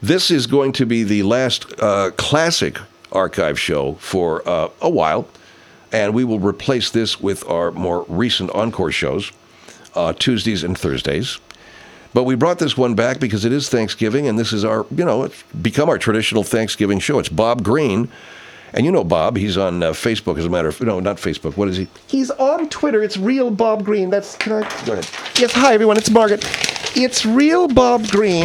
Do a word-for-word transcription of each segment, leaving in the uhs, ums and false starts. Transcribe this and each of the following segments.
This is going to be the last uh, classic archive show for uh, a while, and we will replace this with our more recent encore shows, uh, Tuesdays and Thursdays. But we brought this one back because it is Thanksgiving, and this is our, you know, it's become our traditional Thanksgiving show. It's Bob Green. And you know Bob, he's on uh, Facebook, as a matter of, no, not Facebook, what is he? He's on Twitter, it's Real Bob Green, that's, can I, go ahead. Yes, hi everyone, it's Margaret. It's Real Bob Green.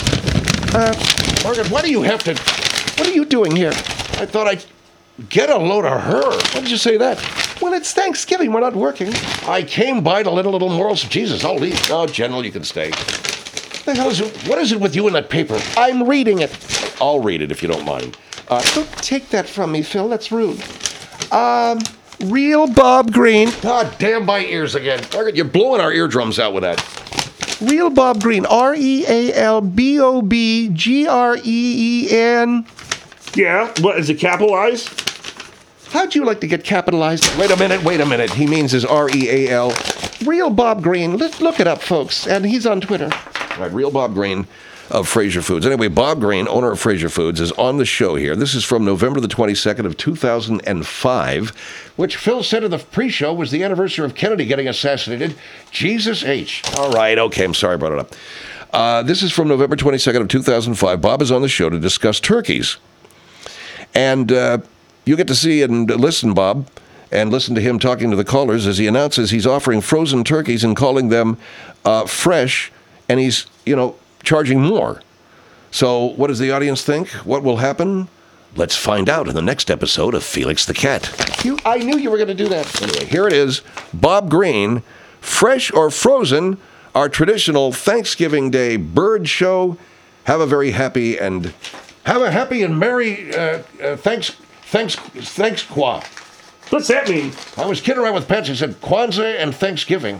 Uh, Margaret, why do you have to, what are you doing here? I thought I'd get a load of her. Why did you say that? Well, it's Thanksgiving, we're not working. I came by to let a little morals of Jesus, I'll leave. Oh, General, you can stay. The hell is it, what is it with you in that paper? I'm reading it. I'll read it if you don't mind. Uh, don't take that from me, Phil. That's rude. Um, Real Bob Green. God damn my ears again. Margaret, you're blowing our eardrums out with that. Real Bob Green. R E A L B O B G R E E N. Yeah? What, is it capitalized? How'd you like to get capitalized? Wait a minute, wait a minute. He means his R E A L. Real Bob Green. Let's look it up, folks. And he's on Twitter. All right, Real Bob Green of Fraser Foods. Anyway, Bob Green, owner of Fraser Foods, is on the show here. This is from November the twenty-second of two thousand five, which Phil said in the pre-show was the anniversary of Kennedy getting assassinated. Jesus H. All right, okay, I'm sorry I brought it up. Uh, this is from November twenty-second of two thousand five. Bob is on the show to discuss turkeys. And uh, you get to see and listen, Bob, and listen to him talking to the callers as he announces he's offering frozen turkeys and calling them uh, fresh, and he's, you know, charging more. So what does the audience think? What will happen? Let's find out in the next episode of Felix the Cat. You, I knew you were going to do that. Anyway, here it is. Bob Green, fresh or frozen, our traditional Thanksgiving Day bird show. Have a very happy and have a happy and merry uh, uh, thanks, thanks, thanks, Kwa. What's that mean? I was kidding around with Patsy. I said Kwanzaa and Thanksgiving.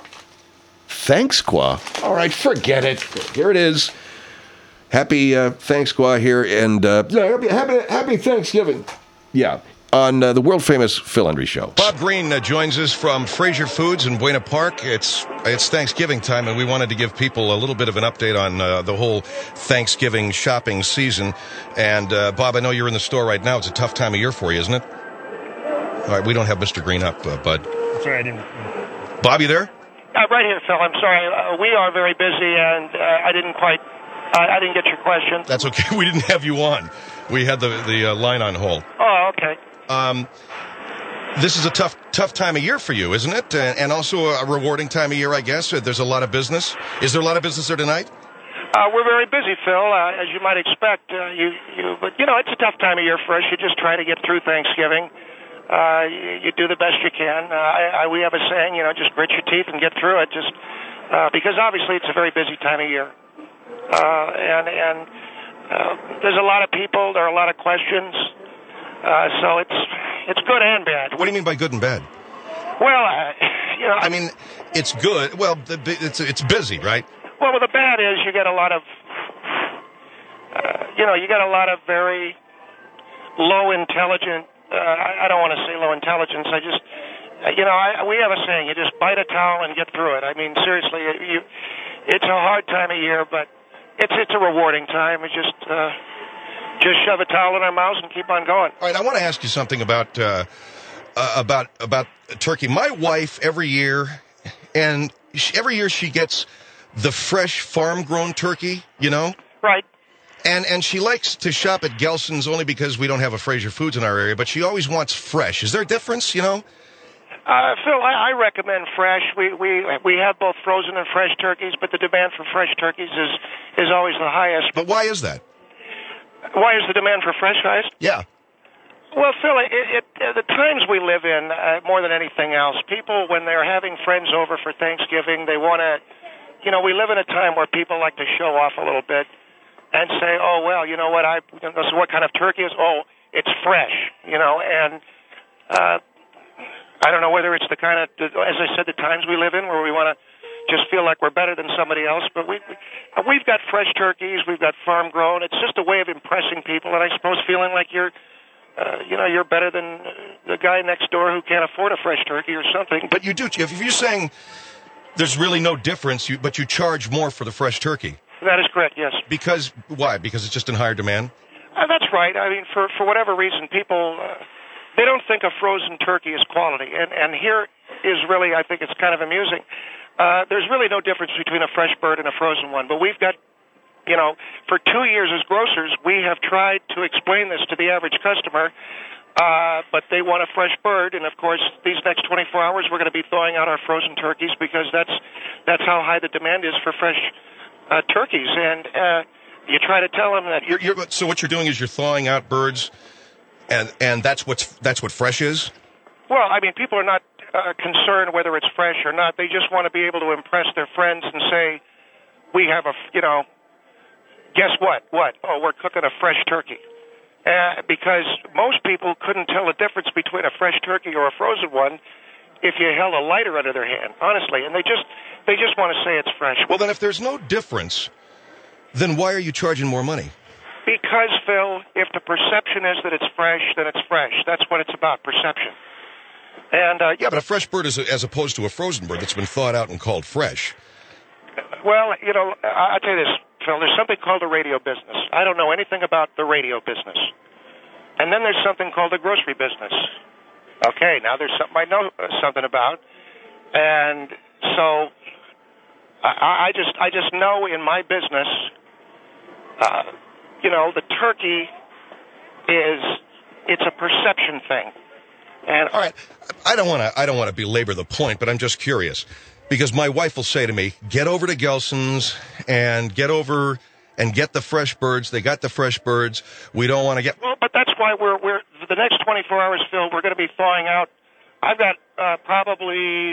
Thanks, Qua. All right, forget it. Here it is. Happy uh, Thanks, Qua here, and uh, happy, happy, happy Thanksgiving. Yeah, on uh, the world-famous Phil Hendry Show. Bob Green uh, joins us from Fraser Foods in Buena Park. It's it's Thanksgiving time, and we wanted to give people a little bit of an update on uh, the whole Thanksgiving shopping season. And, uh, Bob, I know you're in the store right now. It's a tough time of year for you, isn't it? All right, we don't have Mister Green up, uh, Bud. Sorry, I didn't. Bob, you there? Uh, right here, Phil. I'm sorry. Uh, we are very busy, and uh, I didn't quite, uh, I didn't get your question. That's okay. We didn't have you on. We had the the uh, line on hold. Oh, okay. Um, this is a tough tough time of year for you, isn't it? And, and also a rewarding time of year, I guess. There's a lot of business. Is there a lot of business there tonight? Uh, we're very busy, Phil, uh, as you might expect. Uh, you, you, but you know, it's a tough time of year for us. You just try to get through Thanksgiving. Uh, you, you do the best you can. Uh, I, I, we have a saying, you know, just grit your teeth and get through it. Just uh, because obviously it's a very busy time of year, uh, and and uh, there's a lot of people. There are a lot of questions. Uh, so it's it's good and bad. What do you mean by good and bad? Well, uh, you know, I mean, it's good. Well, the, it's it's busy, right? Well, the bad is you get a lot of, uh, you know, you get a lot of very low intelligent. Uh, I, I don't want to say low intelligence. I just, uh, you know, I, we have a saying: you just bite a towel and get through it. I mean, seriously, you, it's a hard time of year, but it's it's a rewarding time. We just uh, just shove a towel in our mouths and keep on going. All right, I want to ask you something about uh, uh, about about turkey. My wife every year, and she, every year she gets the fresh farm-grown turkey. You know, right? And and she likes to shop at Gelson's only because we don't have a Fraser Foods in our area, but she always wants fresh. Is there a difference, you know? Uh, Phil, I, I recommend fresh. We, we we have both frozen and fresh turkeys, but the demand for fresh turkeys is, is always the highest. But why is that? Why is the demand for fresh highest? Yeah. Well, Phil, it, it, uh, the times we live in, uh, more than anything else, people, when they're having friends over for Thanksgiving, they want to, you know, we live in a time where people like to show off a little bit. And say, oh, well, you know what, I, you know, so what kind of turkey is? Oh, it's fresh, you know, and uh, I don't know whether it's the kind of, as I said, the times we live in where we want to just feel like we're better than somebody else, but we, we've got fresh turkeys, we've got farm-grown. It's just a way of impressing people, and I suppose feeling like you're, uh, you know, you're better than the guy next door who can't afford a fresh turkey or something. But you do, if you're saying there's really no difference, you, but you charge more for the fresh turkey. That is correct, yes. Because, why? Because it's just in higher demand? Uh, that's right. I mean, for, for whatever reason, people, uh, they don't think of frozen turkey as quality. And, and here is really, I think it's kind of amusing. Uh, there's really no difference between a fresh bird and a frozen one. But we've got, you know, for two years as grocers, we have tried to explain this to the average customer, uh, but they want a fresh bird. And, of course, these next twenty-four hours, we're going to be thawing out our frozen turkeys because that's that's how high the demand is for fresh uh, turkeys. And uh, you try to tell them that... You're, you're, so what you're doing is you're thawing out birds, and, and that's, what's, that's what fresh is? Well, I mean, people are not uh, concerned whether it's fresh or not. They just want to be able to impress their friends and say, we have a, you know, guess what? What? Oh, we're cooking a fresh turkey. Uh, because most people couldn't tell the difference between a fresh turkey or a frozen one if you held a lighter under their hand, honestly. And they just they just want to say it's fresh. Well, then if there's no difference, then why are you charging more money? Because, Phil, if the perception is that it's fresh, then it's fresh. That's what it's about, perception. And uh, Yeah, but a fresh bird is a, as opposed to a frozen bird that's been thawed out and called fresh. Well, you know, I- I'll tell you this, Phil. There's something called the radio business. I don't know anything about the radio business. And then there's something called the grocery business. Okay, now there's something I know uh, something about. And so I, I just I just know in my business, uh, you know, the turkey is, it's a perception thing. And All right, I don't want to I don't want to belabor the point, but I'm just curious. Because my wife will say to me, get over to Gelson's and get over and get the fresh birds. They got the fresh birds. We don't want to get... Well, but that's why we're, we're the next twenty-four hours, Phil, we're going to be thawing out. I've got uh, probably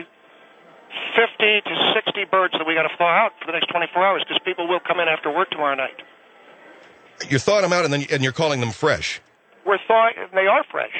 fifty to sixty birds that we got to thaw out for the next twenty-four hours because people will come in after work tomorrow night. You're thawing them out and then and you're calling them fresh. We're thawing, they are fresh.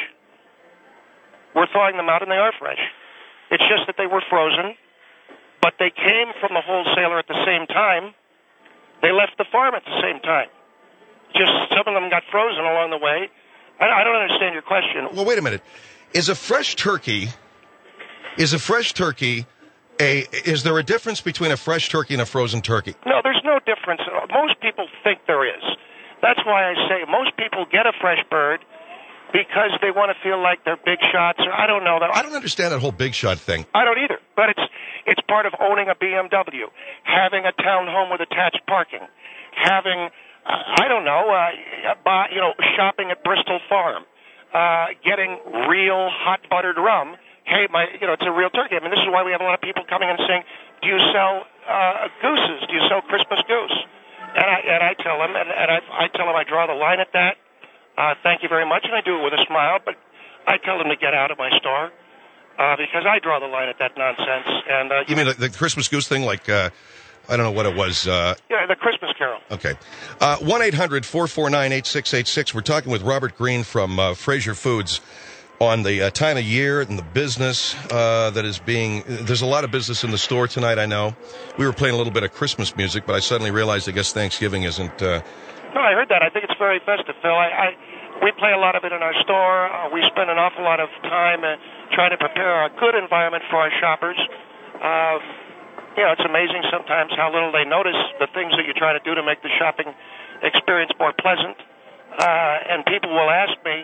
We're thawing them out and they are fresh. It's just that they were frozen. But they came from the wholesaler at the same time. They left the farm at the same time. Just some of them got frozen along the way. I, I don't understand your question. Well, wait a minute. Is a fresh turkey, is a fresh turkey, a, is there a difference between a fresh turkey and a frozen turkey? No, there's no difference. Most people think there is. That's why I say most people get a fresh bird because they want to feel like they're big shots. Or I don't know. I don't understand that whole big shot thing. I don't either. But it's it's part of owning a B M W, having a townhome with attached parking, having, uh, I don't know, uh, buy, you know, shopping at Bristol Farm, uh, getting real hot buttered rum. Hey, my, you know, it's a real turkey. I mean, this is why we have a lot of people coming and saying, do you sell uh, gooses? Do you sell Christmas goose? And I and I tell them, and, and I, I tell them I draw the line at that. Uh, thank you very much, and I do it with a smile, but I tell them to get out of my store. Uh, because I draw the line at that nonsense. And uh, You mean the, the Christmas goose thing? Like, uh, I don't know what it was. Uh, yeah, the Christmas Carol. Okay. Uh, one eight hundred four four nine eight six eight six. We're talking with Robert Green from uh, Fraser Foods on the uh, time of year and the business uh, that is being... There's a lot of business in the store tonight, I know. We were playing a little bit of Christmas music, but I suddenly realized I guess Thanksgiving isn't... Uh, no, I heard that. I think it's very festive, Phil. I, I We play a lot of it in our store. Uh, we spend an awful lot of time uh, trying to prepare a good environment for our shoppers. Uh, you know, it's amazing sometimes how little they notice the things that you try to do to make the shopping experience more pleasant. Uh, and people will ask me,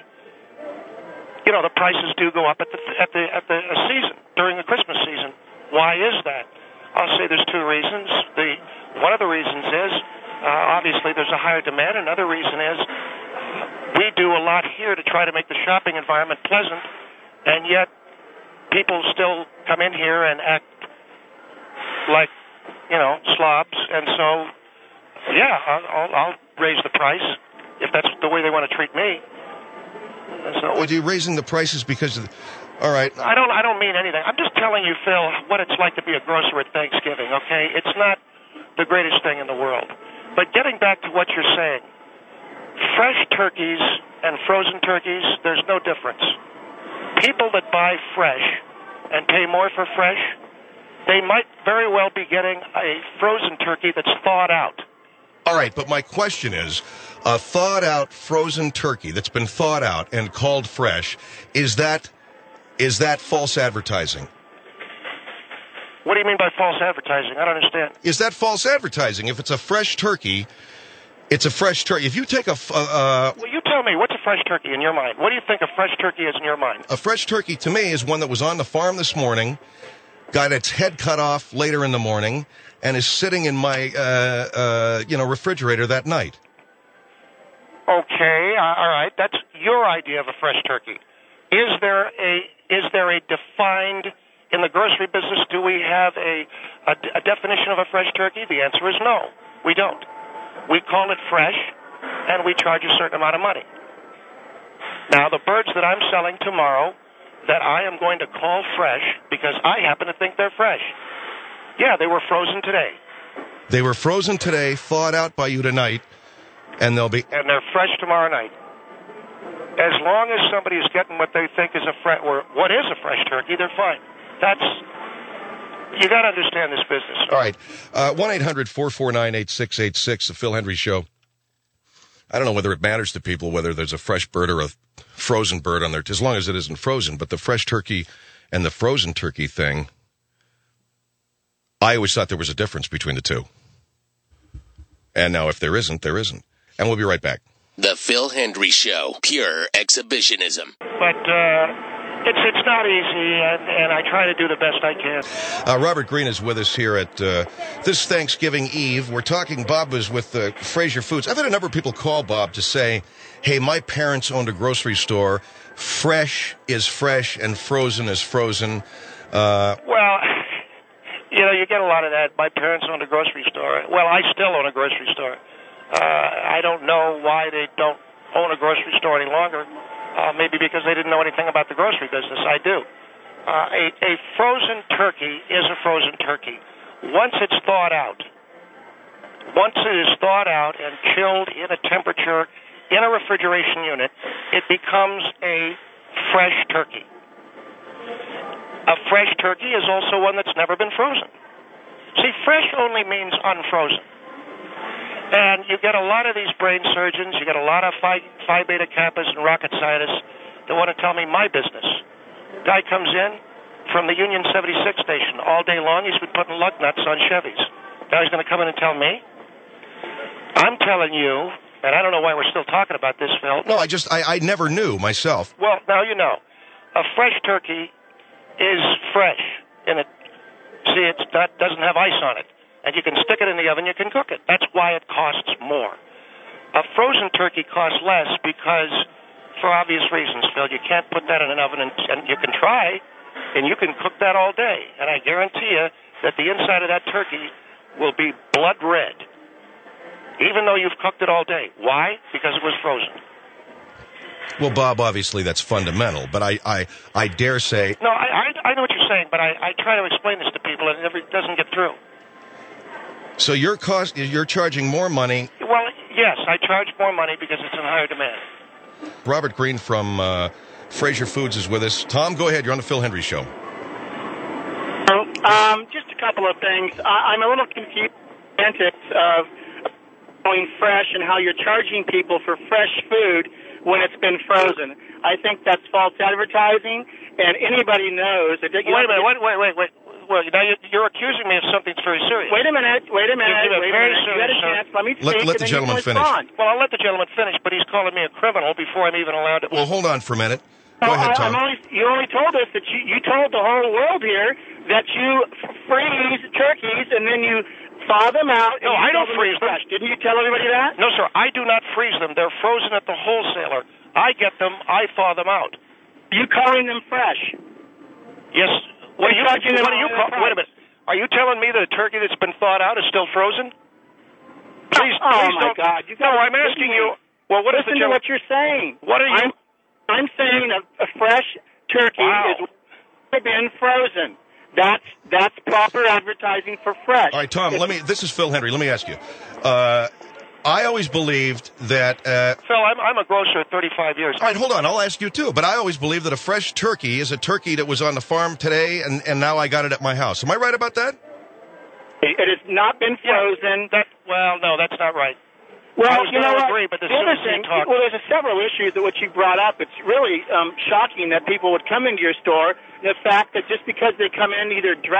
you know, the prices do go up at the at the at the season during the Christmas season. Why is that? I'll say there's two reasons. The one of the reasons is uh, obviously there's a higher demand. Another reason is we do a lot here to try to make the shopping environment pleasant, and yet people still come in here and act like, you know, slobs. And so, yeah, I'll, I'll, I'll raise the price if that's the way they want to treat me. And so, Are you raising the prices because of... All right. I don't. I don't mean anything. I'm just telling you, Phil, what it's like to be a grocer at Thanksgiving. Okay, it's not the greatest thing in the world. But getting back to what you're saying, fresh turkeys and frozen turkeys, there's no difference. People that buy fresh and pay more for fresh, they might very well be getting a frozen turkey that's thawed out. All right, but my question is, a thawed-out frozen turkey that's been thawed out and called fresh, is that is that false advertising? What do you mean by false advertising? I don't understand. Is that false advertising? If it's a fresh turkey, it's a fresh turkey. If you take a f- uh, uh, Well, you tell me, what's a fresh turkey in your mind? What do you think a fresh turkey is in your mind? a fresh turkey to me is one that was on the farm this morning, got its head cut off later in the morning, and is sitting in my uh, uh, you know refrigerator that night. Okay, uh, all right. That's your idea of a fresh turkey. Is there a is there a defined in the grocery business? Do we have a, a a definition of a fresh turkey? The answer is no. We don't. We call it fresh, and we charge a certain amount of money. Now, the birds that I'm selling tomorrow that I am going to call fresh because I happen to think they're fresh. Yeah, they were frozen today. They were frozen today, thawed out by you tonight, and they'll be... And they're fresh tomorrow night. As long as somebody is getting what they think is a fresh, or what is a fresh turkey, they're fine. That's... You got to understand this business. All right. Uh, one eight hundred four four nine eight six eight six, the Phil Hendry Show. I don't know whether it matters to people whether there's a fresh bird or a frozen bird on there, as long as it isn't frozen. But the fresh turkey and the frozen turkey thing, I always thought there was a difference between the two. And now if there isn't, there isn't. And we'll be right back. The Phil Hendry Show, pure exhibitionism. But uh, it's it's not easy, and, and I try to do the best I can. Uh, Robert Green is with us here at uh, this Thanksgiving Eve. We're talking, Bob was with uh, Fraser Foods. I've had a number of people call, Bob, to say, hey, my parents owned a grocery store. Fresh is fresh and frozen is frozen. Uh, Well, you know, you get a lot of that. My parents owned a grocery store. Well, I still own a grocery store. Uh, I don't know why they don't own a grocery store any longer. Uh, maybe because they didn't know anything about the grocery business. I do. Uh, a, a frozen turkey is a frozen turkey. Once it's thawed out, once it is thawed out and chilled in a temperature in a refrigeration unit, it becomes a fresh turkey. A fresh turkey is also one that's never been frozen. See, fresh only means unfrozen. And you get a lot of these brain surgeons, you get a lot of Phi, Phi Beta Kappas and rocket scientists that want to tell me my business. Guy comes in from the Union seventy-six station all day long. He's been putting lug nuts on Chevys. Now he's going to come in and tell me? I'm telling you, and I don't know why we're still talking about this, Phil. no, I just, I, I never knew myself. Well, now you know. A fresh turkey is fresh. And it, see, it doesn't have ice on it. And you can stick it in the oven, you can cook it. That's why it costs more. A frozen turkey costs less because, for obvious reasons, Phil, you can't put that in an oven, and, and you can try, and you can cook that all day. And I guarantee you that the inside of that turkey will be blood red, even though you've cooked it all day. Why? Because it was frozen. Well, Bob, obviously that's fundamental, but I, I, I dare say... No, I, I, I know what you're saying, but I, I try to explain this to people, and it never doesn't get through. So your cost, you're charging more money. Well, yes, I charge more money because it's in higher demand. Robert Green from uh, Fraser Foods is with us. Tom, go ahead. You're on the Phil Hendry Show. Um, just a couple of things. I, I'm a little confused with the antics of going fresh and how you're charging people for fresh food when it's been frozen. I think that's false advertising, and anybody knows that... Wait a minute. Wait, wait, wait, wait. Well, now you're, you're accusing me of something that's very serious. Wait a minute. Wait a minute. You're Wait a very minute. You serious, had a chance. sir. Let me Let- speak. let the and then gentleman you can finish. respond. Well, I'll let the gentleman finish, but he's calling me a criminal before I'm even allowed to... Well, hold on for a minute. Go No, ahead, I, Tom. I'm only, you only told us that you, you told the whole world here that you f- freeze turkeys and then you thaw them out. No, and you I don't sell them freeze them. fresh. Didn't you tell everybody that? No, sir, I do not freeze them. They're frozen at the wholesaler. I get them, I thaw them out. You calling them fresh? Yes. What are you, charging them what are you all call, the wait a minute. Are you telling me that a turkey that's been thawed out is still frozen? Please, Oh, please my don't. God. You No, gotta I'm listen asking to you. me. Well, what is Listen the to gentleman? what you're saying. What are you? I'm, I'm saying a, a fresh turkey Wow. is been frozen. That's that's proper advertising for fresh. All right, Tom, let me, this is Phil Hendry. Let me ask you. Uh, I always believed that, uh, Phil, I'm, I'm a grocer at thirty-five years. all right, hold on. I'll ask you too. But I always believed that a fresh turkey is a turkey that was on the farm today, and, and now I got it at my house. Am I right about that? It has not been frozen. That, well, no, that's not right. Well, I was you gonna know what? agree, but as the soon other as you thing, talk- well, there's a several issues that what you brought up. It's really um, shocking that people would come into your store. The fact that just because they come in either dressed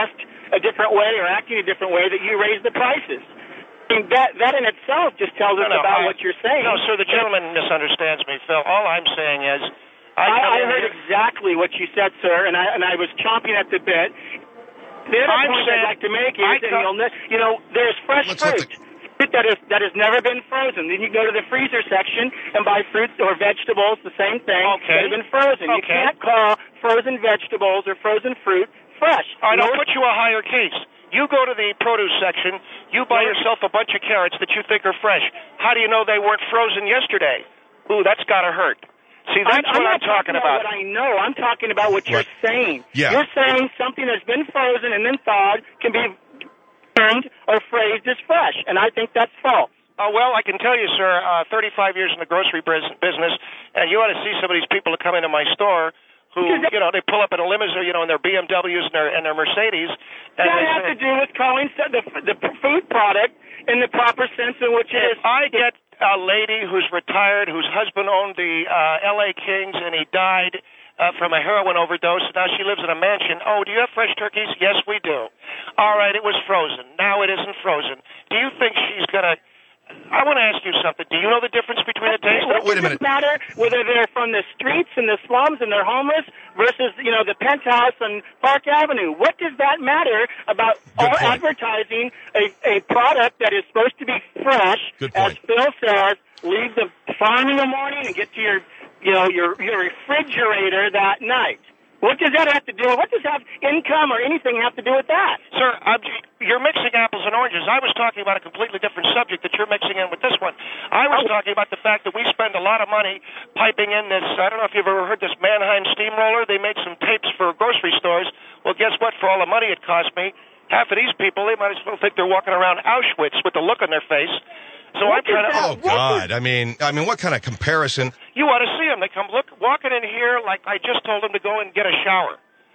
a different way or acting a different way that you raise the prices. I mean, that, that in itself just tells us no, no, about I, what you're saying. No, sir, the gentleman misunderstands me, Phil. All I'm saying is... I, I, I heard exactly what you said, sir, and I, and I was chomping at the bit. The other I'm point saying, I'd like to make is, I and you'll, ne- you know, there's fresh Let's let fruit. Fruit that, is, that has never been frozen. Then you go to the freezer section and buy fruits or vegetables, the same thing, Okay. that have been frozen. You Okay. can't call frozen vegetables or frozen fruit fresh. All right, I'll Nor- put you a higher case. You go to the produce section, you buy yourself a bunch of carrots that you think are fresh. How do you know they weren't frozen yesterday? Ooh, that's got to hurt. See, that's I'm, what I'm I'm talking about. What I know, I'm talking about what you're What? saying. Yeah. You're saying something that's been frozen and then thawed can be termed or phrased as fresh, and I think that's false. Oh, well, I can tell you, sir, uh, thirty-five years in the grocery bus- business, and you ought to see some of these people that come into my store who, you know, they pull up in a limousine, you know, in their B M Ws and their, and their Mercedes. And That they has say, to do with calling the, the food product in the proper sense in which it is. If I get a lady who's retired, whose husband owned the uh, L A Kings, and he died uh, from a heroin overdose, and now she lives in a mansion. Oh, do you have fresh turkeys? Yes, we do. All right, it was frozen. Now it isn't frozen. Do you think she's going to... I want to ask you something. Do you know the difference between a taste? What Wait a does minute. it matter whether they're from the streets and the slums and they're homeless versus, you know, the penthouse on Park Avenue? What does that matter about Good all point. advertising a, a product that is supposed to be fresh? Good As point. Phil says, leave the farm in the morning and get to your, you know, your your refrigerator that night. What does that have to do? What does have income or anything have to do with that? Sir, I'm, you're mixing apples and oranges. I was talking about a completely different subject that you're mixing in with this one. I was talking about the fact that we spend a lot of money piping in this, I don't know if you've ever heard this Mannheim steamroller. They make some tapes for grocery stores. Well, guess what? For all the money it cost me, half of these people, they might as well think they're walking around Auschwitz with the look on their face. So I'm trying to... Oh, God. I mean, I mean, what kind of comparison? You ought to see them. They come look walking in here like I just told them to go and get a shower.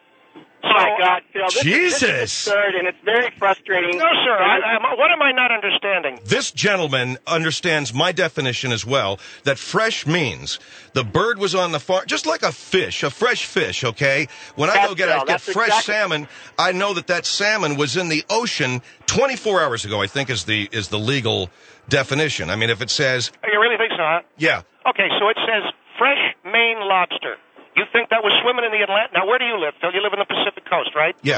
Oh, my God, Phil. This Jesus. Is, this is absurd, and it's very frustrating. No, sir. I, I, what am I not understanding? This gentleman understands my definition as well, that fresh means the bird was on the farm, just like a fish, a fresh fish, okay? When I That's go get, Phil, a, get that's fresh exactly- salmon, I know that that salmon was in the ocean twenty-four hours ago, I think is the is the legal definition. I mean, if it says, Oh, you really think so, huh? yeah, Okay, so it says fresh Maine lobster. You think that was swimming in the Atlantic? Now, where do you live, Phil? You live in the Pacific Coast, right? yeah.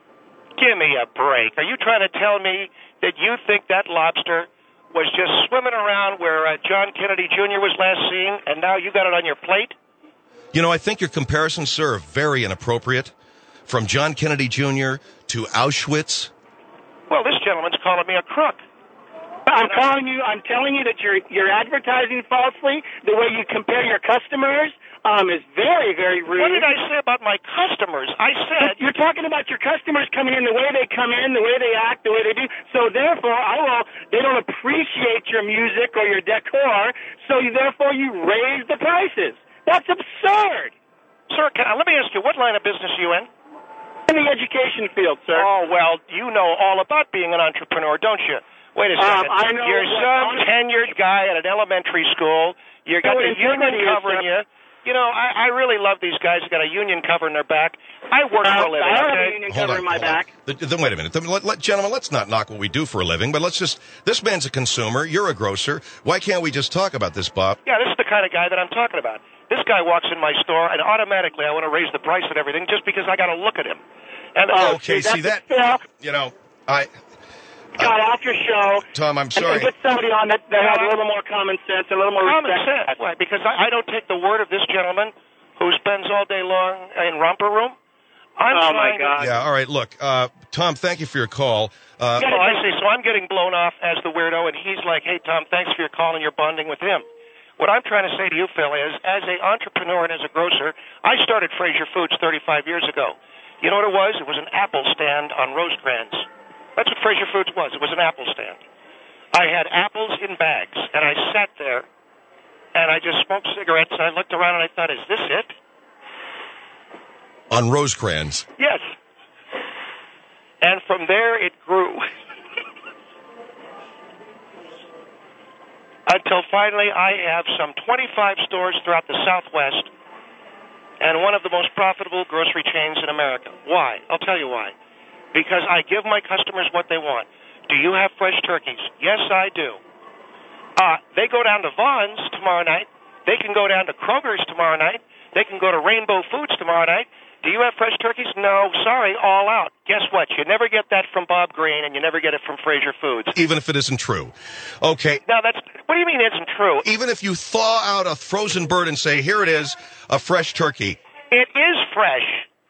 Give me a break. Are you trying to tell me that you think that lobster was just swimming around where uh, John Kennedy Junior was last seen, and now you got it on your plate? You know, I think your comparisons, sir, are very inappropriate. From John Kennedy Junior to Auschwitz. Well, this gentleman's calling me a crook. I'm calling you. I'm telling you that you're you're advertising falsely. The way you compare your customers um, is very, very rude. What did I say about my customers? I said... You're talking about your customers coming in, the way they come in, the way they act, the way they do. So therefore, I will. They don't appreciate your music or your decor. So you, therefore, you raise the prices. That's absurd. Sir, can, uh, let me ask you, what line of business are you in? In the education field, sir. Oh, well, you know all about being an entrepreneur, don't you? Wait a second. Um, I know You're what- some tenured guy at an elementary school. You got know the what union integrity is, covering sir. you. You know, I, I really love these guys who got a union covering their back. I work Uh, for a living, I don't have a okay? union Hold covering on, my hold on. back. Th- Then wait a minute. Then let, let, gentlemen, let's not knock what we do for a living, but let's just, this man's a consumer, you're a grocer. Why can't we just talk about this, Bob? Yeah, this is the kind of guy that I'm talking about. This guy walks in my store, and automatically I want to raise the price and everything just because I got to look at him. And Oh, Okay, see, see that, that's- Phil, you know, I, got off your show. Tom, I'm And, sorry. and get somebody on that, that has a Well, little more common sense, a little more common respect. sense. Why? Because I, I don't take the word of this gentleman who spends all day long in romper room. I'm Oh, my trying to- God. yeah, all right, look, uh, Tom, thank you for your call. Uh, Oh, I see. So I'm getting blown off as the weirdo, and he's like, hey, Tom, thanks for your call, and you're bonding with him. What I'm trying to say to you, Phil, is as an entrepreneur and as a grocer, I started Fraser Foods thirty-five years ago. You know what it was? It was an apple stand on Rosecrans. That's what Fraser Foods was. It was an apple stand. I had apples in bags, and I sat there, and I just smoked cigarettes, and I looked around, and I thought, is this it? on Rosecrans. Yes. And from there, it grew. Until finally, I have some twenty-five stores throughout the Southwest and one of the most profitable grocery chains in America. Why? I'll tell you why. because I give my customers what they want. Do you have fresh turkeys? Yes, I do. Uh, they go down to Vaughn's tomorrow night. They can go down to Kroger's tomorrow night. They can go to Rainbow Foods tomorrow night. Do you have fresh turkeys? No, sorry, all out. Guess what? You never get that from Bob Green, and you never get it from Fraser Foods. Even if it isn't true. Okay. Now, that's, what do you mean it isn't true? Even if you thaw out a frozen bird and say, here it is, a fresh turkey. It is fresh.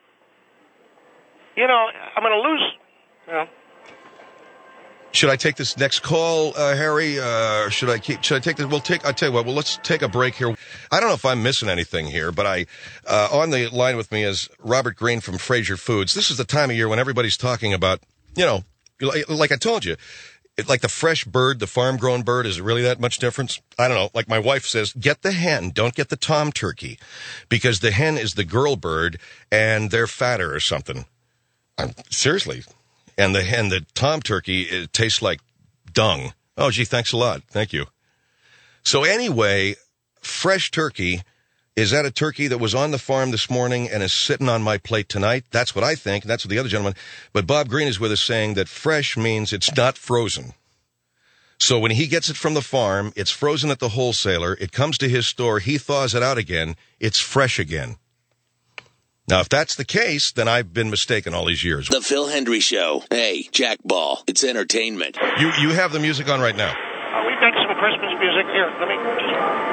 You know, I'm going to lose, you know. Should I take this next call, uh, Harry? Uh, or should I keep? Should I take this? We'll take. I'll tell you what. Well, let's take a break here. I don't know if I'm missing anything here, but I, uh, on the line with me is Robert Green from Fraser Foods. This is the time of year when everybody's talking about, you know, like, like I told you, it, like the fresh bird, the farm-grown bird. Is it really that much difference? I don't know. Like my wife says, get the hen. Don't get the tom turkey, because the hen is the girl bird and they're fatter or something. I'm seriously. And the hen, the tom turkey, it tastes like dung. Oh, gee, thanks a lot. Thank you. So anyway, fresh turkey, is that a turkey that was on the farm this morning and is sitting on my plate tonight? That's what I think. That's what the other gentleman. But Bob Green is with us saying that fresh means it's not frozen. So when he gets it from the farm, it's frozen at the wholesaler. It comes to his store. He thaws it out again. It's fresh again. Now, if that's the case, then I've been mistaken all these years. The Phil Hendry Show. Hey, Jack Ball. It's entertainment. You you have the music on right now. Uh, we've got some Christmas music here. Let me just.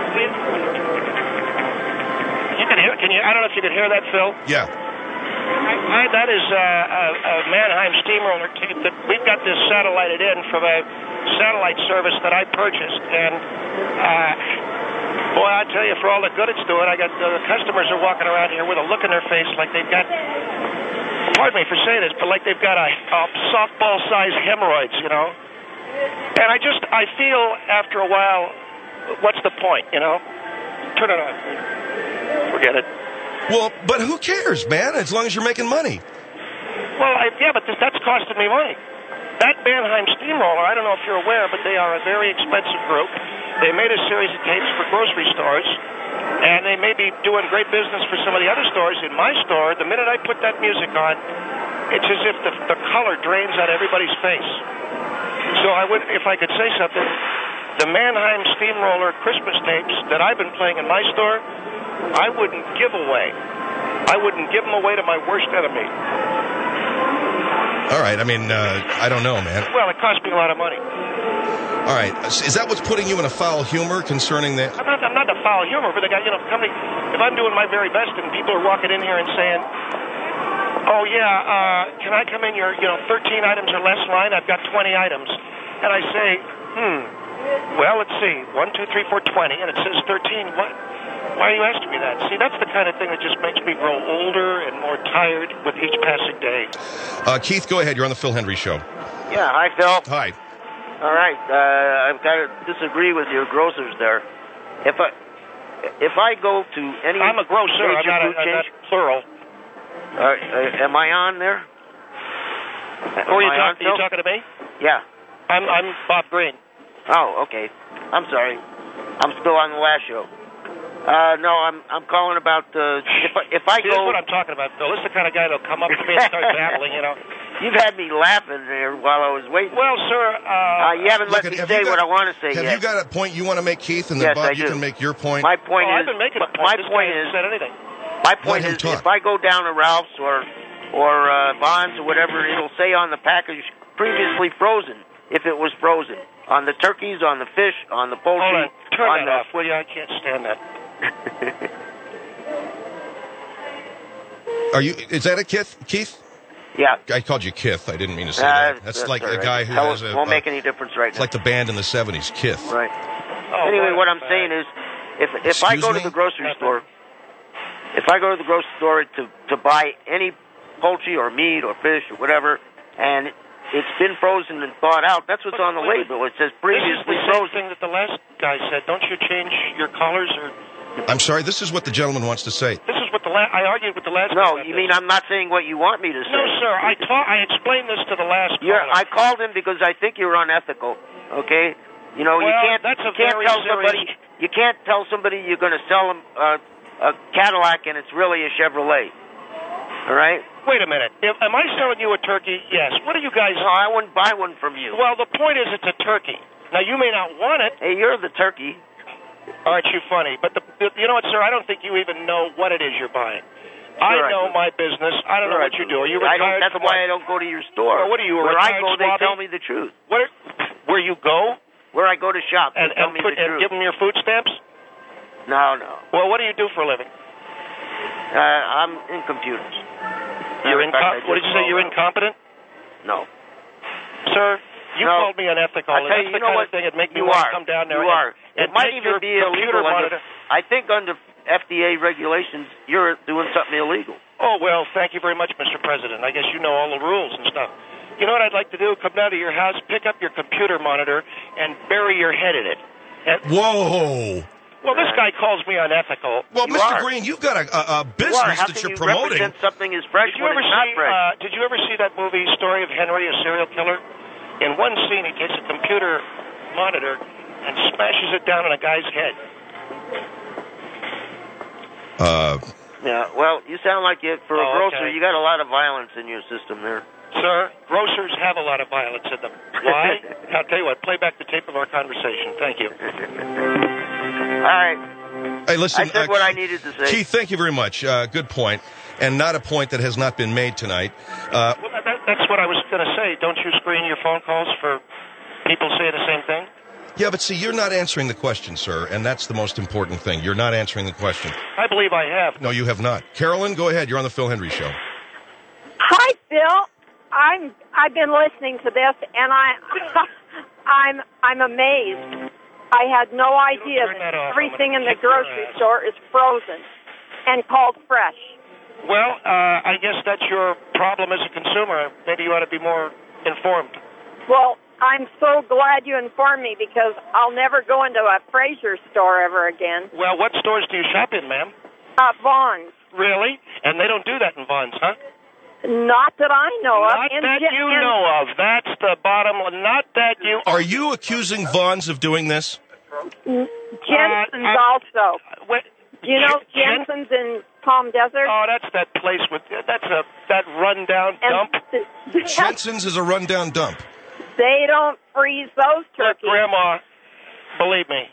You can hear. Can you? I don't know if you can hear that, Phil. Yeah. I, that is uh, a, a Mannheim steamroller tape that we've got this satellited in from a satellite service that I purchased, and. Uh, Boy, I tell you, for all the good it's doing, I got uh, the customers are walking around here with a look in their face like they've got, pardon me for saying this, but like they've got a, a softball-sized hemorrhoids, you know. And I just, I feel after a while, what's the point, you know? Turn it on. Forget it. Well, but who cares, man, as long as you're making money. Well, I, yeah, but this, that's costing me money. That Mannheim steamroller, I don't know if you're aware, but they are a very expensive group. They made a series of tapes for grocery stores, and they may be doing great business for some of the other stores. In my store, the minute I put that music on, it's as if the, the color drains out everybody's face. So I would, if I could say something, the Mannheim Steamroller Christmas tapes that I've been playing in my store, I wouldn't give away. I wouldn't give them away to my worst enemy. All right, I mean, uh, I don't know, man. Well, it cost me a lot of money. All right, is that what's putting you in a foul humor concerning that? I'm not, I'm not a foul humor, but the guy, you know, company, if I'm doing my very best and people are walking in here and saying, oh, yeah, uh, can I come in your, you know, thirteen items or less line? I've got twenty items. And I say, hmm, well, let's see, one, two, three, four, twenty, and it says thirteen. What? Why are you asking me that? See, that's the kind of thing that just makes me grow older and more tired with each passing day. Uh, Keith, go ahead. You're on the Phil Hendry Show. Yeah, hi, Phil. Hi. All right, uh, I've got to disagree with your grocers there. If I if I go to any I'm a grocer, I'm major not, a, food I'm chain, not plural. uh, uh, am I on there? Who are you, Am I on, talk, are you Phil? talking to me? Yeah. I'm I'm Bob Green. Oh, okay. I'm sorry. I'm still on the last show. Uh, no, I'm I'm calling about uh, if I, if I See, go. that's what I'm talking about, Phil. This is the kind of guy that'll come up to me and start babbling, you know. You've had me laughing there while I was waiting. Well, sir, uh, uh, you haven't Look, let me have say you got- what I want to say Have yet. you got a point you want to make, Keith, and then Yes, Bob, I you do. can make your point? My point oh, is. I've been making a point. My This point guy is. hasn't said anything. My point Let him is, talk. if I go down to Ralph's or or uh, Vons or whatever, it'll say on the package previously frozen. If it was frozen on the turkeys, on the fish, on the poultry. Hold on. Turn on that the, off, will you? I can't stand that. Are you? Is that a Keith? Keith? Yeah. I called you Kith. I didn't mean to say Uh, that. That's, like all a right. guy who Hell, has a. won't uh, make any difference right It's now. like the band in the seventies, Kith. Right. Oh, Anyway, what I'm bad. saying is, if if I Excuse go me? to the grocery Nothing. store, if I go to the grocery store to to buy any poultry or meat or fish or whatever, and it's been frozen and thawed out, that's what's But on the wait, label. It says This is previously the same frozen. thing that the last guy said. Don't you change your colors? Or I'm sorry. This is what the gentleman wants to say. this is what the la- I argued with the last. guy No, about you this. mean I'm not saying what you want me to say? No, sir. I taught. I explained this to the last You're, caller. I called him because I think you're unethical. Okay, you know you Well, can't. that's a you can't very tell serious- somebody. You can't tell somebody you're going to sell them uh, a Cadillac and it's really a Chevrolet. All right? Wait a minute. If, am I selling you a turkey? Yes. What are you guys? No, I wouldn't buy one from you. Well, the point is, it's a turkey. Now you may not want it. Hey, you're the turkey. Aren't you funny? But the, the, you know what, sir? I don't think you even know what it is you're buying. I Sure I know do. my business. I don't know Sure what I you do. Are you I don't, retired that's from why I what? don't go to your store. Well, what are you, a Where I retired go, they swabby? tell me the truth. Where, where you go Where I go to shop, they and, tell and, me put, the and truth. give them your food stamps? No, no. Well, what do you do for a living? Uh, I'm in computers. You're Matter of fact, I incom- What did just you say? called You're out. incompetent, No. sir. You No. called me unethical. I and tell that's you, the you know kind what? of thing that make me you want are. to come down there. You and, are. and It might take even your be computer illegal monitor. under. I think under F D A regulations, you're doing something illegal. Oh, well, thank you very much, Mister President. I guess you know all the rules and stuff. You know what I'd like to do? Come down to your house, pick up your computer monitor, and bury your head in it. And, Whoa. well, this guy calls me unethical. Well, You Mister are. Green, you've got a, a, a You are. business How that can you're you promoting. represent something as fresh Did you when ever it's not see? fresh? Uh, did you ever see that movie, Story of Henry, a serial killer? In one scene, he takes a computer monitor and smashes it down on a guy's head. Uh, Yeah. Well, you sound like you for a Oh, grocer. okay. You got a lot of violence in your system there. Sir, grocers have a lot of violence in them. Why? I'll tell you what. Play back the tape of our conversation. Thank you. All right. hey, listen. I said uh, what I needed to say. Keith, thank you very much. Uh, good point, and not a point that has not been made tonight. Uh, Well, that, that's what I was going to say. Don't you screen your phone calls for people saying the same thing? yeah, but see, you're not answering the question, sir, and that's the most important thing. You're not answering the question. I believe I have. No, you have not. Carolyn, go ahead. You're on the Phil Hendry Show. Hi, Bill. I'm I've been listening to this, and I I'm I'm amazed. I had no idea turn that that off. everything I'm in gonna the kick your grocery ass. store is frozen and called fresh. Well, uh, I guess that's your problem as a consumer. Maybe you ought to be more informed. Well, I'm so glad you informed me because I'll never go into a Fraser store ever again. Well, what stores do you shop in, ma'am? Uh, Vaughn's. Really? And they don't do that in Vons, huh? Not that I know of. Not And that Jen- you and- know of. That's the bottom line. Not that you... Are you accusing Vons of doing this? Jensen's Uh, uh, also. Wait, You know Jen- Jensen's in Palm Desert? Oh, that's that place with... That's a that rundown dump. and Jensen's is a rundown dump. they don't freeze those Look, turkeys. Grandma, believe me.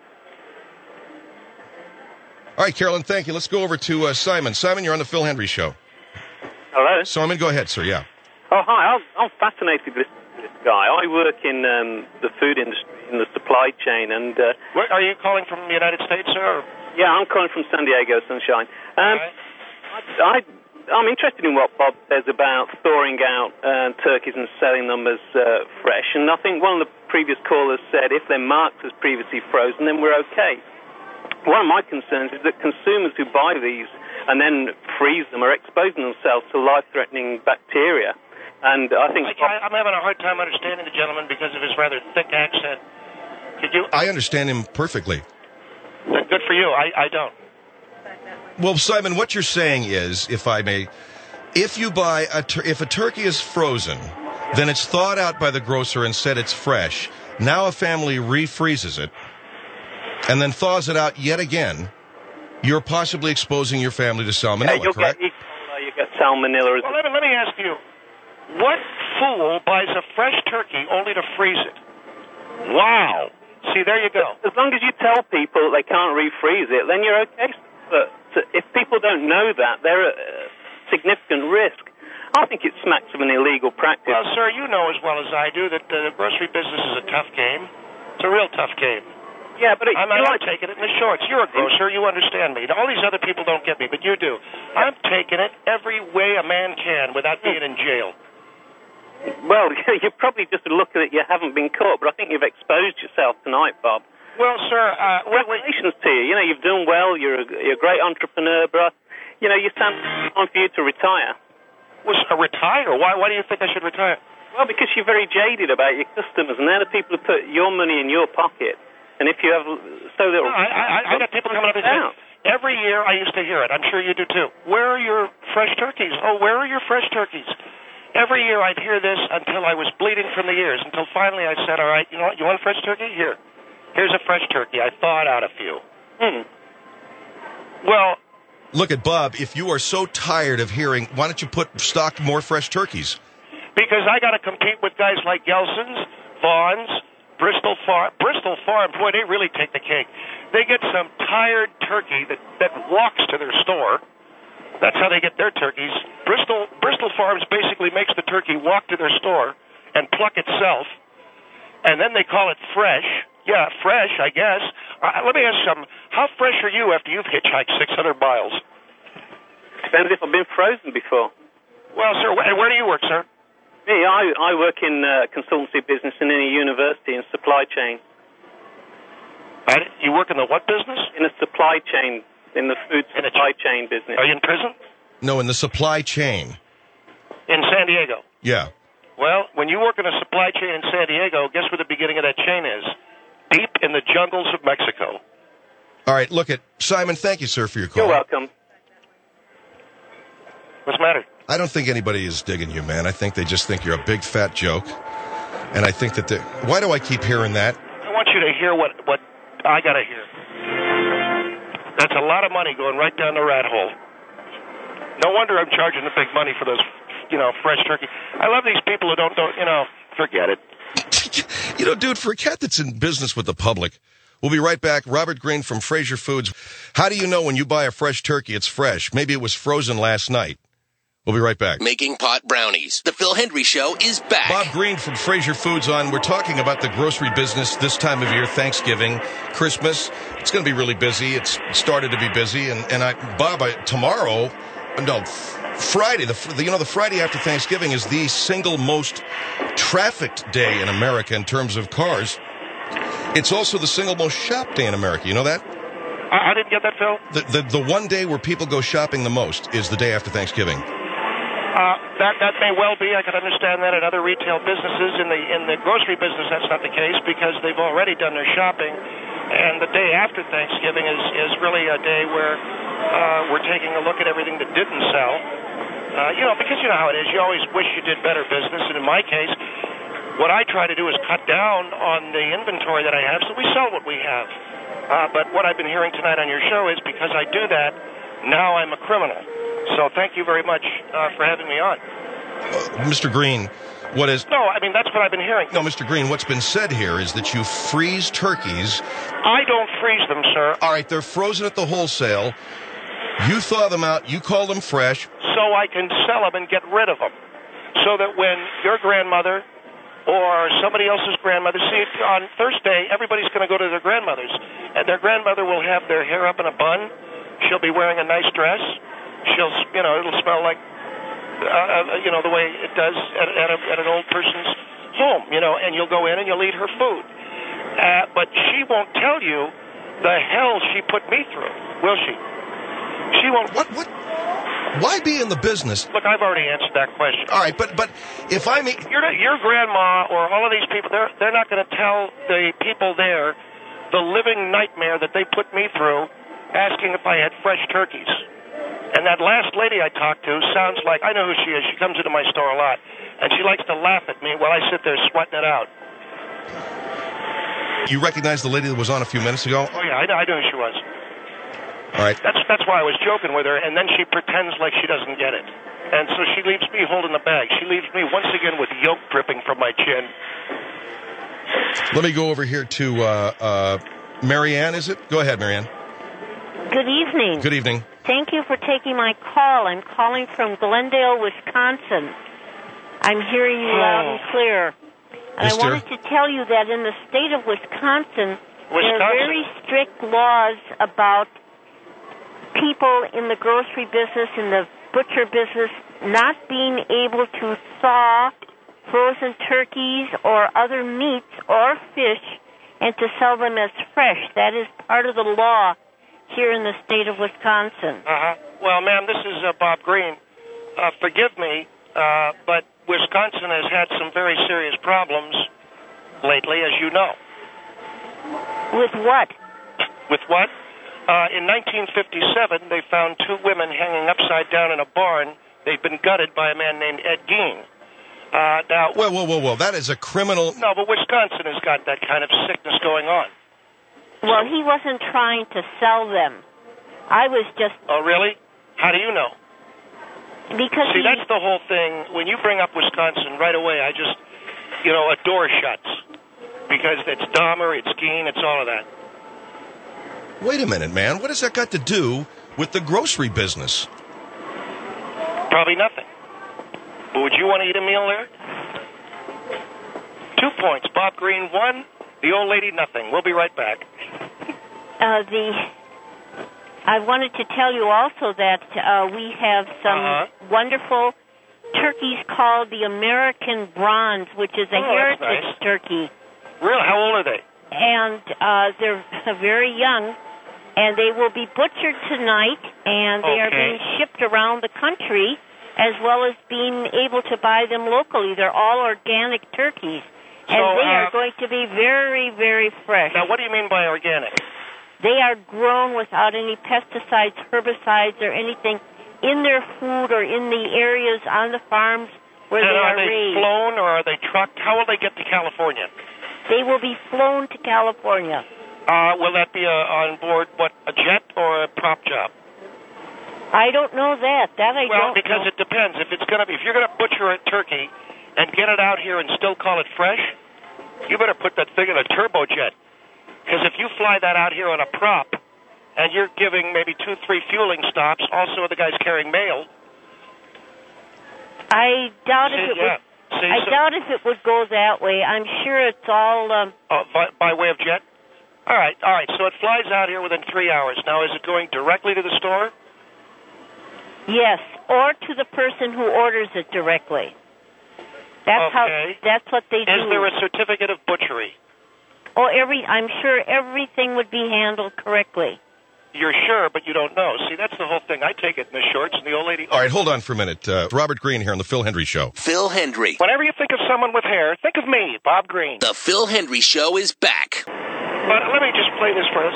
All right, Carolyn, thank you. Let's go over to uh, Simon. Simon, you're on the Phil Hendry Show. Hello. Simon, go ahead, sir. Yeah. Oh, hi. I'm, I'm fascinated with this guy. I work in um, the food industry, in the supply chain, and uh, Where, are you calling from the United States, sir? Or- yeah, I'm calling from San Diego, Sunshine. Um, All right. I, I'm interested in what Bob says about thawing out uh, turkeys and selling them as uh, fresh. And I think one of the previous callers said if they're marked as previously frozen, then we're okay. One of my concerns is that consumers who buy these and then freeze them are exposing themselves to life-threatening bacteria. And I think I, I, I'm having a hard time understanding the gentleman because of his rather thick accent. Could you? I understand him perfectly. Good for you. I, I don't. Well, Simon, what you're saying is, if I may, if you buy a tur- if a turkey is frozen, then it's thawed out by the grocer and said it's fresh. Now a family refreezes it and then thaws it out yet again. You're possibly exposing your family to salmonella, yeah, you'll correct? get E. coli, you get salmonella. As Well, let me, let me ask you. What fool buys a fresh turkey only to freeze it? Wow. See, there you go. As long as you tell people they can't refreeze it, then you're okay. But if people don't know that, they're at a significant risk. I think it smacks of an illegal practice. Well, sir, you know as well as I do that the grocery business is a tough game. It's a real tough game. yeah, but it, I'm, you I'm like- taking it in the shorts. You're a grocer. You understand me. All these other people don't get me, but you do. I'm taking it every way a man can without being in jail. well, you're probably just lucky that you haven't been caught, but I think you've exposed yourself tonight, Bob. Well, sir, uh, wait, wait. Congratulations to you. You know, you've done well. You're a, you're a great entrepreneur, but, you know, you stand on for you to retire. Was uh, retire? Why? Why do you think I should retire? Well, because you're very jaded about your customers, and they're the people who put your money in your pocket. And if you have so little... No, I, I, I got people coming up and saying, every year I used to hear it. I'm sure you do too. Where are your fresh turkeys? Oh, where are your fresh turkeys? Every year I'd hear this until I was bleeding from the ears, until finally I said, all right, you know what, you want a fresh turkey? Here. Here's a fresh turkey. I thawed out a few. Hmm. Well, Look at Bob. If you are so tired of hearing, why don't you put stock more fresh turkeys? Because I got to compete with guys like Gelson's, Vaughn's, Bristol Farm. Bristol Farm, boy, they really take the cake. They get some tired turkey that, that walks to their store. That's how they get their turkeys. Bristol Bristol Farms basically makes the turkey walk to their store and pluck itself, and then they call it fresh. Yeah, fresh, I guess. Uh, let me ask you something. How fresh are you after you've hitchhiked six hundred miles? Depends if I've been frozen before. Well, sir, wh- where do you work, sir? Me, I, I work in uh, consultancy business and in a university in supply chain. I, you work in the what business? In a supply chain, in the food In a supply ch- chain business. Are you in prison? No, in the supply chain. In San Diego. Yeah. Well, when you work in a supply chain in San Diego, guess where the beginning of that chain is? Deep in the jungles of Mexico. All right, look at Simon. Thank you, sir, for your call. You're welcome. What's the matter? I don't think anybody is digging you, man. I think they just think you're a big fat joke, and I think that they. Why do I keep hearing that? I want you to hear what what I got to hear. That's a lot of money going right down the rat hole. No wonder I'm charging the big money for those, you know, fresh turkey. I love these people who don't, don't you know, forget it. You know, dude, for a cat that's in business with the public, we'll be right back. Robert Green from Fraser Foods. How do you know when you buy a fresh turkey it's fresh? Maybe it was frozen last night. We'll be right back. Making pot brownies. The Phil Hendry Show is back. Bob Green from Fraser Foods on. We're talking about the grocery business this time of year, Thanksgiving, Christmas. It's going to be really busy. It's started to be busy. And, and I, Bob, I, tomorrow, no, Friday, the, the you know, the Friday after Thanksgiving is the single most trafficked day in America in terms of cars. It's also the single most shopped day in America. You know that? I, I didn't get that, Phil. The, the the one day where people go shopping the most is the day after Thanksgiving. Uh, that that may well be. I can understand that at other retail businesses. In the in the grocery business, that's not the case because they've already done their shopping, and the day after Thanksgiving is, is really a day where uh, we're taking a look at everything that didn't sell. Uh, you know, because you know how it is. You always wish you did better business, and in my case, what I try to do is cut down on the inventory that I have, so we sell what we have. Uh, but what I've been hearing tonight on your show is because I do that, now I'm a criminal. So thank you very much uh, for having me on. Uh, Mister Green, what is... No, I mean, that's what I've been hearing. No, Mister Green, what's been said here is that you freeze turkeys. I don't freeze them, sir. All right, they're frozen at the wholesale. You thaw them out. You call them fresh. So I can sell them and get rid of them. So that when your grandmother or somebody else's grandmother, see, on Thursday, everybody's going to go to their grandmother's. And their grandmother will have their hair up in a bun. She'll be wearing a nice dress. She'll, you know, it'll smell like, uh, you know, the way it does at, at, a, at an old person's home, you know, and you'll go in and you'll eat her food. Uh, but she won't tell you the hell she put me through, will she? She won't. What? What? Why be in the business? Look, I've already answered that question. All right, but but if I mean, your your grandma or all of these people, they're they're not going to tell the people there the living nightmare that they put me through, asking if I had fresh turkeys. And that last lady I talked to sounds like, I know who she is. She comes into my store a lot. And she likes to laugh at me while I sit there sweating it out. You recognize the lady that was on a few minutes ago? Oh, yeah, I know, I knew who she was. All right. That's, that's why I was joking with her, and then she pretends like she doesn't get it. And so she leaves me holding the bag. She leaves me once again with yolk dripping from my chin. Let me go over here to uh, uh, Marianne, is it? Go ahead, Marianne. Good evening. Good evening. Thank you for taking my call. I'm calling from Glendale, Wisconsin. I'm hearing you loud and clear. And Mister I wanted to tell you that in the state of Wisconsin, there are Wisconsin? very strict laws about people in the grocery business, in the butcher business, not being able to thaw frozen turkeys or other meats or fish and to sell them as fresh. That is part of the law here in the state of Wisconsin. Uh-huh. Well, ma'am, this is uh, Bob Green. Uh, forgive me, uh, but Wisconsin has had some very serious problems lately, as you know. With what? With what? Uh, in nineteen fifty-seven, they found two women hanging upside down in a barn. They'd been gutted by a man named Ed Gein. Uh, now, Whoa, whoa, whoa, whoa. That is a criminal... No, but Wisconsin has got that kind of sickness going on. Well, he wasn't trying to sell them. I was just... Oh, really? How do you know? Because See, he, that's the whole thing. When you bring up Wisconsin, right away, I just, you know, a door shuts. Because it's Dahmer, it's Geen, it's all of that. Wait a minute, man. What has that got to do with the grocery business? Probably nothing. But would you want to eat a meal there? Two points. Bob Green, one. The old lady, nothing. We'll be right back. uh, the I wanted to tell you also that uh, we have some Uh-huh. wonderful turkeys called the American Bronze, which is a Oh, that's heritage nice. turkey. Real? How old are they? And uh, they're very young, and they will be butchered tonight, and they are Okay. being shipped around the country, as well as being able to buy them locally. They're all organic turkeys, and So, they uh, are going to be very, very fresh. Now, what do you mean by organic? They are grown without any pesticides, herbicides, or anything in their food or in the areas on the farms where And they are are they raised. flown or are they trucked? How will they get to California? They will be flown to California. Uh, will that be a, on board, what, a jet or a prop job? I don't know that. That I Well, don't because know. it depends. If it's gonna be, if you're gonna butcher a turkey and get it out here and still call it fresh, you better put that thing in a turbojet. Because if you fly that out here on a prop, and you're giving maybe two, three fueling stops, also the guy's carrying mail. I doubt See, if it yeah. would. See, I so- doubt if it would go that way. I'm sure it's all. Um, Uh, by, by way of jet? All right, all right. So it flies out here within three hours. Now, is it going directly to the store? yes, or to the person who orders it directly. That's how. Okay. That's what they Is do. there a certificate of butchery? Oh, every. I'm sure everything would be handled correctly. You're sure, but you don't know. See, that's the whole thing. I take it in the shorts, and the old lady... All right, hold on for a minute. Uh, Robert Green here on the Phil Hendry Show. Phil Hendry. Whenever you think of someone with hair, think of me, Bob Green. The Phil Hendry Show is back. But let me just play this first.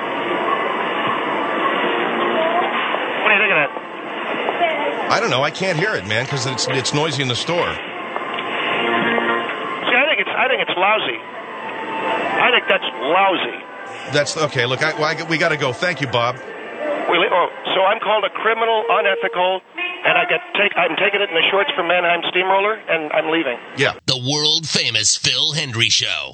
What do you think of that? I don't know. I can't hear it, man, because it's it's noisy in the store. See, I think it's I think it's lousy. I think that's lousy. That's okay. Look, I, I, we got to go. Thank you, Bob. We, oh, so I'm called a criminal, unethical, and I get take I'm taking it in the shorts from Mannheim Steamroller, and I'm leaving. Yeah. The world famous Phil Hendry Show.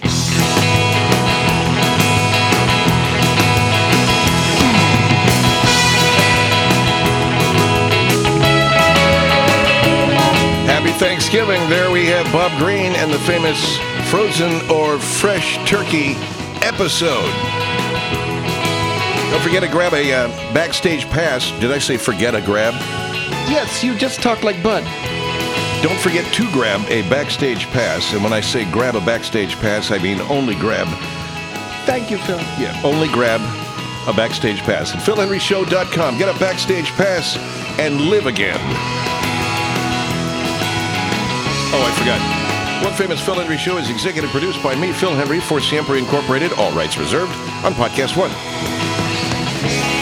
Happy Thanksgiving. There we have Bob Green and the famous frozen or fresh turkey episode. Don't forget to grab a uh, backstage pass. Did I say forget a grab? Yes, you just talk like Bud. Don't forget to grab a backstage pass. And when I say grab a backstage pass, I mean only grab. Thank you, Phil. Yeah, only grab a backstage pass at phil henry show dot com. Get a backstage pass and live again. Oh, I forgot. One Famous Phil Hendry Show is executive produced by me, Phil Hendry, for Siempre Incorporated. All rights reserved on Podcast One.